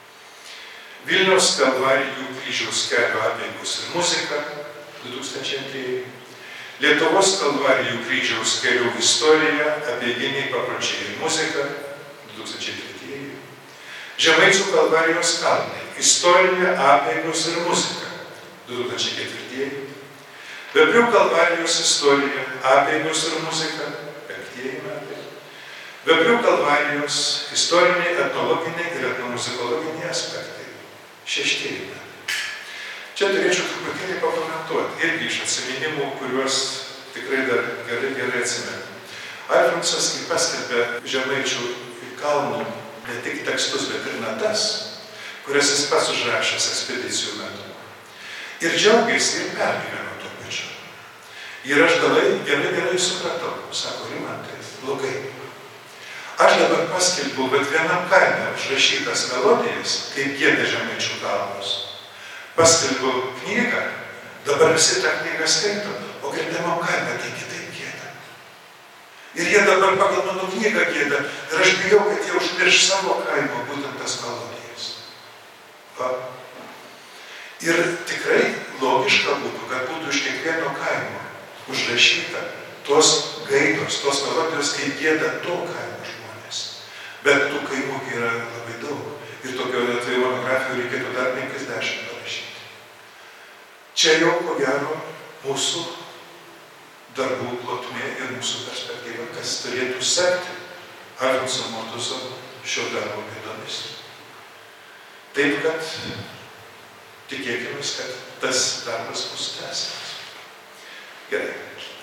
Vilniaus Kalvarijų kryžiaus kelio apeigos ir muzika du tūkstančiai antrieji. Lietuvos Kalvarijų kryžiaus kelių istorija, apeiginiai papročiai ir muzika du tūkstančiai tretieji. Žemaičių Kalvarijos kalnai, istorija, apeigos ir muzika du tūkstančiai ketvirtieji. Veprių Kalvarijos istorija, apeigos ir muzika penktieji metai. Veprių Kalvarijos istoriniai, etnologiniai ir etnomuzikologiniai aspektai šeštieji metai. Čia turėčiau truputėlį pakomentuoti, irgi iš atsiminimų, kuriuos tikrai dar gerai, gerai atsimenu. Alfonsas, kai paskelbė Žemaičių kalnų ne tik tekstus, bet ir natas, kurias jis pats užrašęs ekspedicijų metu. Ir džiaugiasi ir pergyveno tuo pačiu. Ir aš dalai gerai gerai supratau, sako Rimantai, blogai. Aš dabar paskelbiau, bet vienam kaime užrašytas melodijas, kaip gieda Žemaičių kalnus. Paskelbiau knygą, dabar visi tą knygą skaito, o girdamam kaime tai kitaip gieda. Ir jie dabar pagal mano knygą gieda, ir aš bijau, kad jie užmirš savo kaimo būtent tas melodijas. Va. Ir tikrai logiška būtų, kad būtų iš kiekvieno kaimo užrašyta tos gaidos, tos melodijos, kaip gieda to kaimo žmonės. Bet tų kaimų yra labai daug. Ir tokio atveju monografijų reikėtų dar penkiasdešimt parašyti. Čia jau, ko gero, mūsų darbų plotmė ir mūsų perspektyva, kas turėtų sekti Alfonso Motuzo šio darbo pėdomis. Taip, kad tikėkime, kad tas darbas bus tęsiamas. Gerai.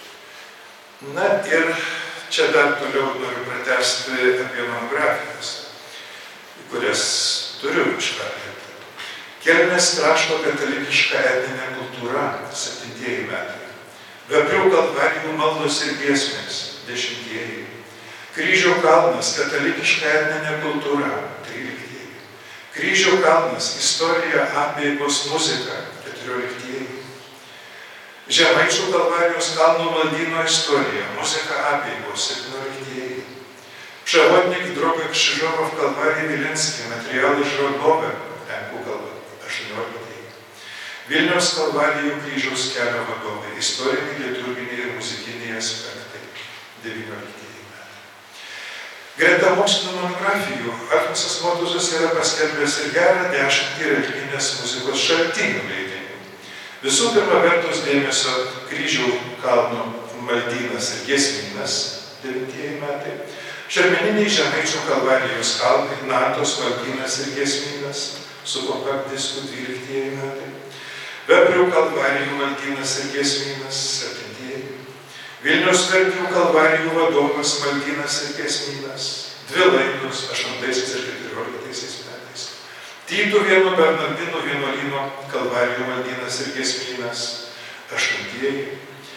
Na ir čia dar toliau noriu pratęsti apie monografijas, kurias turiu iškart. Kelmės krašto katalikiška etninė kultūra septintieji metai. Veprių Kalvarijų maldos ir giesmės dešimtieji. Kryžių kalnas katalikiška etninė kultūra tryliktieji. Kryžių kalnas istorija, apeigos, muzika keturioliktieji. Žemaičių Kalvarijos kalnų maldyno istorija, muzika, apeigos septynioliktieji. Pševodnik, Drobek, Kšižovov, Kalvarija, Vilinskė, materialai iš Rodove, lenkų kalba, aštuonioliktieji. Vilniaus Kalvarijų kryžiaus kelio vadovai, istoriniai, liturginiai ir muzikiniai aspektai, devynioliktieji metai. Greta mokslinių monografijų Alfonsas Motuzas yra paskelbęs ir gerą dešimtį religinės muzikos šaltinių leidinių. Visų pirma, vertus dėmesio Kryžių kalno maldynas ir giesmynas, devintieji metai, Šermeniniai Žemaičių kalvarijos kalnai, Natos maldynas ir giesmynas, su kompakt disku dvyliktieji metai, Veprių kalvarijų maldynas ir giesmynas, septintieji, Vilniaus Verkių kalvarijų vadovas maldynas ir giesmynas, dvi laidus aštuntaisiais ir keturioliktaisiais metais, Tytuvėnų Bernardinų vienuolyno kalvarijų maldynas ir giesmynas, aštuntieji,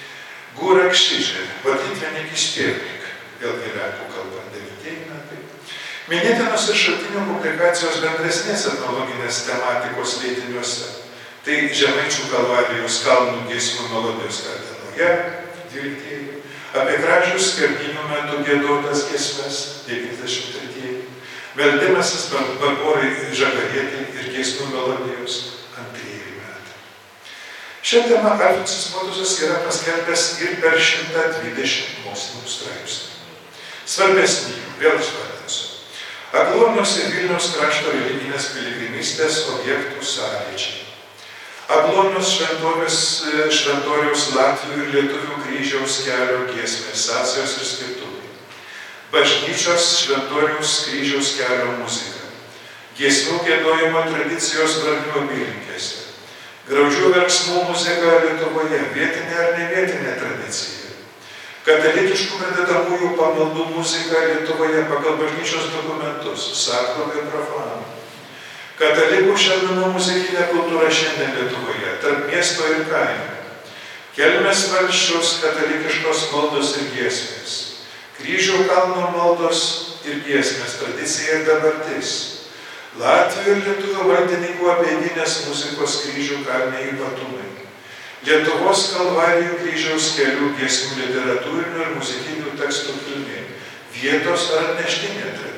Gūra Kšižė, Vadintvenikis Pievnik, vėlgi lenkų kalba, devintieji metai, minėtinos ir šaltinių publikacijos bendresnės etnologinės tematikos leidiniuose, tai Žemaičių kalvarijos kalnų giesmių melodijos Kardenoje, dvyliktieji, apie Kražius skerdinių metų giedotas giesmes, devyniasdešimt tretieji, meldimasis Barborai Žagarietei ir giesmių melodijos, antrieji metai. Šią temą Alfonsas Motuzas yra paskelbęs ir per šimtą dvidešimt mokslinių straipsnių. Svarbesnių, vėl išvardinsiu. Agluonos ir Vilniaus krašto religinės piligrimystės objektų sąlyčiai. Agluonos šventovės šventoriaus Latvių ir Lietuvių kryžiaus kelio giesmės, sąsajos ir skirtumai. Bažnyčios šventoriaus kryžiaus kelio muzika. Giesmių giedojimo tradicijos Branių apylinkėse. Graudžių verksmų muzika Lietuvoje, vietinė ar nevietinė tradicija. Katalikiškų pradedamųjų pamaldų muzika Lietuvoje pagal bažnyčios dokumentus, sakrovė ir profanų. Katalikų šelmenų muzikinė kultūra šiandien Lietuvoje, tarp miesto ir kaimo. Kelmės valsčiaus katalikiškos maldos ir giesmės. Kryžių kalno maldos ir giesmės, tradicija ir dabartis. Latvių ir lietuvių valdininkų apeiginės muzikos kryžių kalne ypatumai. Lietuvos kalvarijų kryžiaus kelių giesmių literatūrinių ir muzikinių tekstų kilmė. Vietos ar atneštinė tradicija.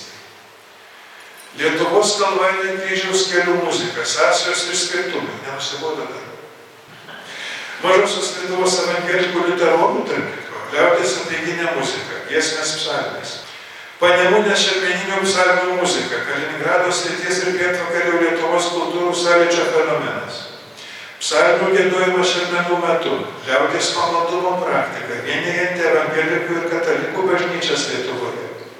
Lietuvos kalvarijų kryžiaus kelių muzika, sąsajos ir skirtumai. Nenusibodo dar. Mažosios Lietuvos evangelikų liuteronų tarp kitko, liaudies apeiginė muzika, giesmės psalmės. Panemunės šermeninių psalmių muzika, Kaliningrado srities ir pietvakarių Lietuvos kultūrų sąlyčio fenomenas. Psalmių giedojimas šermenų metu, liaudies pamaldumo praktika, vienijanti evangelikų ir katalikų bažnyčias Lietuvoje.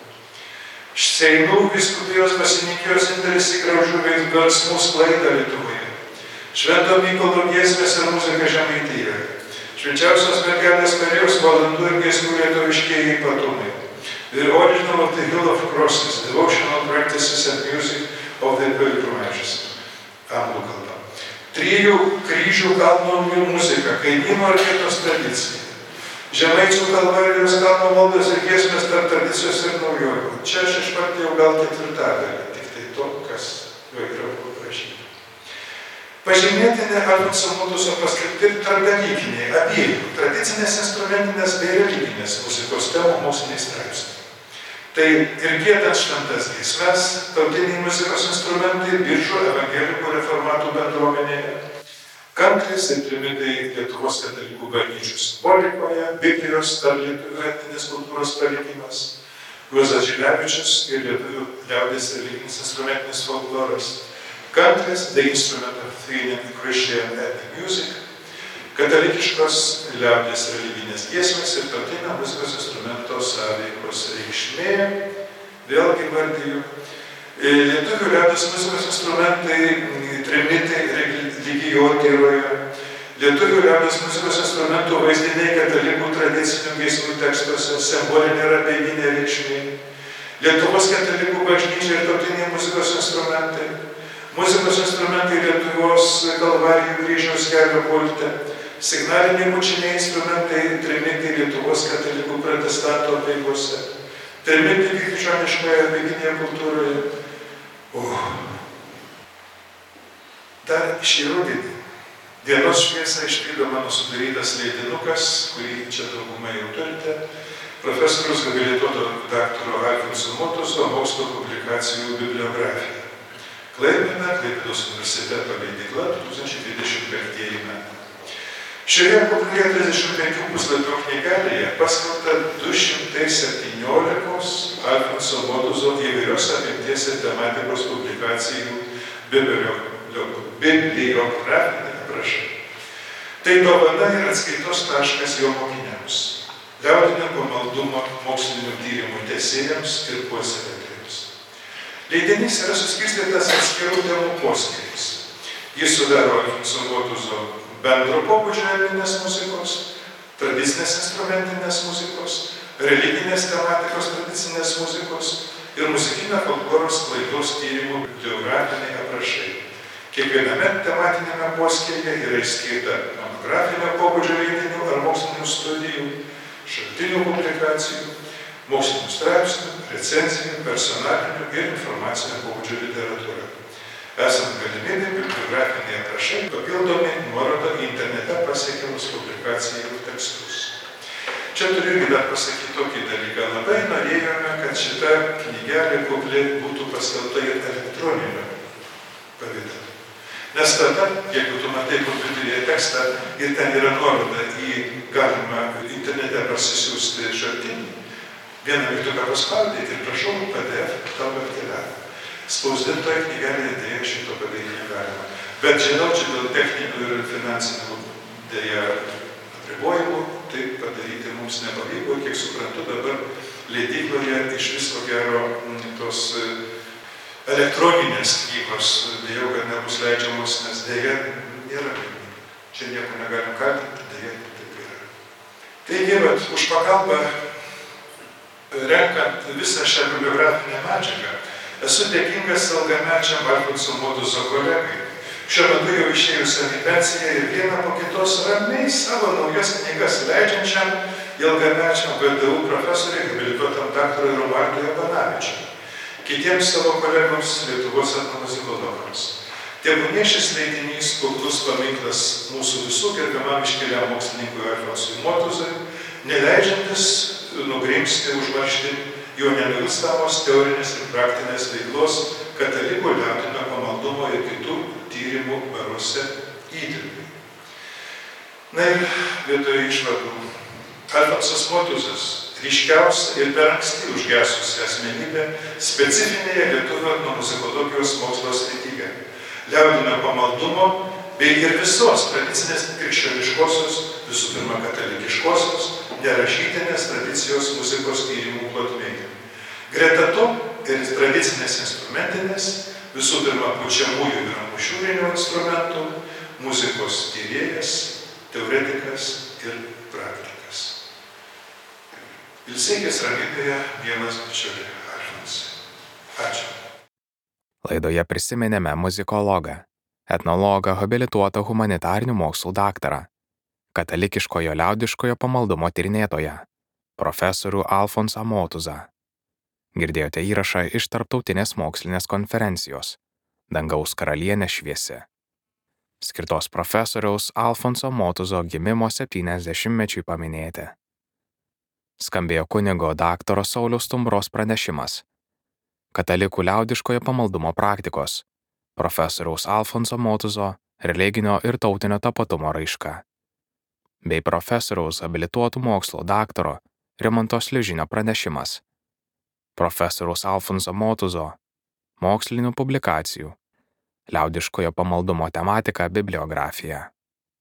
Seinų vyskupijos dvasininkijos indėlis į graudžių verksmų sklaidą Lietuvoje. Švento Mykolo giesmės ir muzika Žemaitijoje. Švenčiausios mergelės Marijos valandų ir giesmių lietuviškieji ypatumai. The origin of the Hill of Crosses, devotional practices and music of the pilgrimages. Anglų kalba. Trijų kryžių kalno muzika, kaimynų ar vietos tradicija. Žemaičių kalvarijos kalno maldos ir giesmės tarp tradicijos ir naujovių. Čia aš išvardėjau gal ketvirtadalį, tik tai to, kas jo yra paprašyta. Pažymėtini Alfonso Motuzo paskelbti tarpdalykiniai, abiejų, tradicinės instrumentinės bei religinės muzikos temų moksliniai straipsniai. Tai ir giedant šventas giesmes, tautiniai muzikos instrumentai Biržų evangelikų reformatų bendruomenėje, kanklis ir trimitai Lietuvos katalikų bažnyčių simbolikoje, Biblijos ar lietuvių etninės kultūros palikimas, Juozas Žilevičius ir lietuvių liaudies religinis instrumentinis folkloras, kanklis, the instrument of Athenian Christian ethnic music, katalikiškos liaudies religinės giesmės ir tautinio muzikos instrumento sąveikos reikšmė, vėlgi vardiju, lietuvių liaudies muzikos instrumentai, trimitai religijotyroje, lietuvių liaudies muzikos instrumentų vaizdiniai katalikų tradicinių giesmių tekstuose, simbolinė ir apeiginė reikšmė, Lietuvos katalikų bažnyčia ir tautiniai muzikos instrumentai, muzikos instrumentai Lietuvos kalvarijų kryžiaus kelio kulte, signaliniai mučiniai instrumentai, trimitai Lietuvos katalikų protestantų apeigose, trimitai krikščioniškoje apeiginėje kultūroje. O, dar šį rudenį dienos šviesą išvydo mano sudarytas leidinukas, kurį čia daugumą jau turite, profesoriaus habilituoto daktaro Alfonso Motuzo mokslo publikacijų bibliografija. Klaipėda, Klaipėdos universiteto leidykla, du tūkstančiai dvidešimt penktieji metai. Šioje populiarioje trisdešimt penkių puslapių knygelėje paskelbta du šimtai septyniolika Alfonso Motuzo įvairios apimties ir tematikos publikacijų bibliografinė aprašai. Tai dovana ir atskaitos taškas jo mokiniams, liaudinio pamaldumo mokslinių tyrimų tęsėjams ir puoselėtojams. Leidinys yra suskirstytas atskirų temų poskyriais. Jis sudaro Alfonso Motuzo bendro pobūdžio etninės muzikos, tradicinės instrumentinės muzikos, religinės tematikos tradicinės muzikos ir muzikinio folkloros sklaidos tyrimų bibliografiniai aprašai. Kiekviename tematinėme poskyryje yra išskirta monografinio pobūdžio leidinių ar mokslinių studijų, šaltinių publikacijų, mokslinių straipsnių, recenzijų, personalinių ir informacinio pobūdžio literatūra. Esant galimybė, bibliografiniai aprašai papildomi nuoroda į internete pasiekiamus publikacijų tekstus. Čia turiu irgi dar pasakyti tokį dalyką. Labai norėjome, kad šita knygelė kukli būtų paskelbta ir elektroniniu pavidalu. Nes tada, jeigu tu matai kompiuteryje tekstą ir ten yra nuoroda į galimą internete parsisiųsti šaltinį, vieną mygtuką paspaudyti ir prašau P D F tau atkeliavo. Spausdintoje knygelėje dėja šito padaryti negalima. Bet žinau, čia dėl techninių ir finansinių dėja apribojimų, tai padaryti mums nepavyko. Kiek suprantu, dabar leidykloje iš viso gero tos elektroninės knygos, dėjau, kad nebus leidžiamos, nes dėja nėra galimybių. Čia nieko negalim kaltinti, dėja taip yra. Taigi, vat, už pagalbą renkant visą šią bibliografinę medžiagą, esu dėkingas ilgamečiam Alfonso Motuzo kolegai, šiuo metu jau išėjusiam į pensiją ir vieną po kitos ramiai savo naujas knygas leidžiančiam ilgamečiam V D U profesoriui, habilituotam daktarui Romualdui Abanavičiui, kitiems savo kolegoms Lietuvos etnomuzikologams. Tebūnie šis leidinys kuklus paminklas mūsų visų gerbiamam iškiliam mokslininkui Alfonsui Motuzui, neleidžiantis nugrimzti užmarštin jo nenuilstamos teorinės ir praktinės veiklos katalikų liaudinio pamaldumo ir kitų tyrimų baruose įdirbiui. Na ir vietoje išvadų. Alfonsas Motuzas ryškiausia ir per anksti užgesusi asmenybė specifinėje lietuvių etnomuzikologijos mokslo srityje, liaudinio pamaldumo bei ir visos tradicinės krikščioniškosios, visų pirma katalikiškosios, nerašytinės tradicijos muzikos tyrimų plotmėje. Greta to ir tradicinės instrumentinės, visų pirma pučiamųjų ir amušiūrinių instrumentų, muzikos tyrėjas, teoretikas ir praktikas. Ilsėkis ramybėje, mielas bičiuli Alfonsai. Ačiū. Laidoje prisiminėme muzikologą, etnologą, habilituotą humanitarinių mokslų daktarą, katalikiškojo liaudiškojo pamaldumo tyrinėtoją, profesorių Alfonsą Motuzą. Girdėjote įrašą iš tarptautinės mokslinės konferencijos Dangaus karalienė šviesi, skirtos profesoriaus Alfonso Motuzo gimimo septyniasdešimtmečiui paminėti. Skambėjo kunigo daktaro Sauliaus Stumbros pranešimas, katalikų liaudiškojo pamaldumo praktikos, profesoriaus Alfonso Motuzo religinio ir tautinio tapatumo raiška, bei profesoriaus habilituotų mokslo daktaro Rimanto Sliužinio pranešimas, profesoriaus Alfonso Motuzo mokslinių publikacijų, liaudiškojo pamaldumo tematika bibliografija.